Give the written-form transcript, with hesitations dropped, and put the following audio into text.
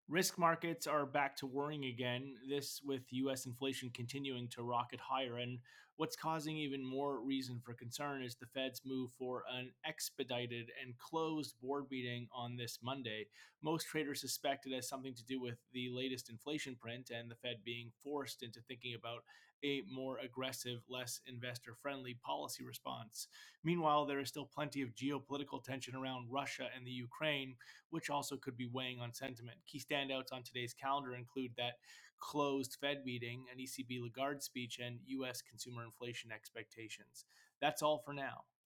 Risk markets are back to worrying again, this with US inflation continuing to rocket higher. And what's causing even more reason for concern is the Fed's move for an expedited and closed board meeting on this Monday. Most traders suspect it has something to do with the latest inflation print and the Fed being forced into thinking about a more aggressive, less investor friendly policy response. Meanwhile, there is still plenty of geopolitical tension around Russia and the Ukraine, which also could be weighing on sentiment. Key standouts on today's calendar include that closed Fed meeting, an ECB Lagarde speech, and U.S. consumer inflation expectations. That's all for now.